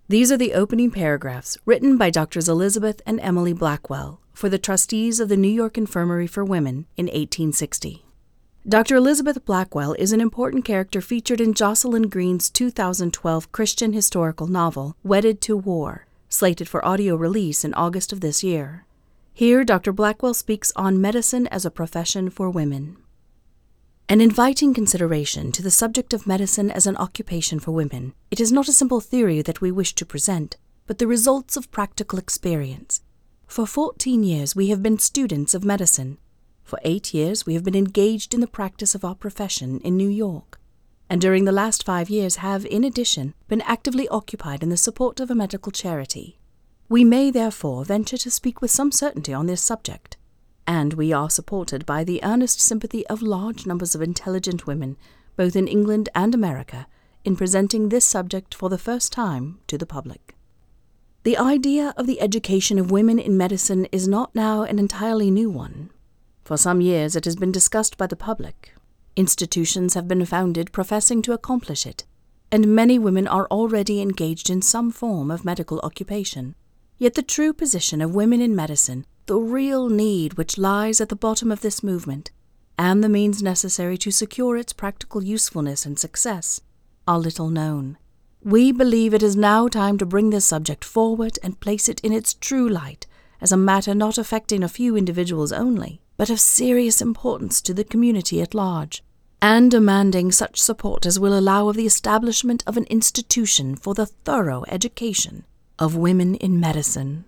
These are the opening paragraphs written by Drs. Elizabeth and Emily Blackwell for the trustees of the New York Infirmary for Women in 1860. Dr. Elizabeth Blackwell is an important character featured in Jocelyn Green's 2012 Christian historical novel, Wedded to War, slated for audio release in August of this year. Here, Dr. Blackwell speaks on medicine as a profession for women. An inviting consideration to the subject of medicine as an occupation for women, it is not a simple theory that we wish to present, but the results of practical experience. For 14 years we have been students of medicine. For 8 years we have been engaged in the practice of our profession in New York, and during the last 5 years have, in addition, been actively occupied in the support of a medical charity. We may, therefore, venture to speak with some certainty on this subject, and we are supported by the earnest sympathy of large numbers of intelligent women, both in England and America, in presenting this subject for the first time to the public. The idea of the education of women in medicine is not now an entirely new one. For some years it has been discussed by the public. Institutions have been founded professing to accomplish it, and many women are already engaged in some form of medical occupation. Yet the true position of women in medicine, the real need which lies at the bottom of this movement, and the means necessary to secure its practical usefulness and success, are little known. We believe it is now time to bring this subject forward and place it in its true light as a matter not affecting a few individuals only, but of serious importance to the community at large, and demanding such support as will allow of the establishment of an institution for the thorough education of women in medicine.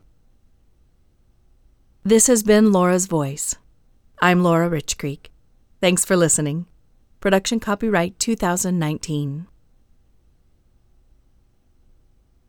This has been Laura's Voice. I'm Laura Richcreek. Thanks for listening. Production copyright 2019.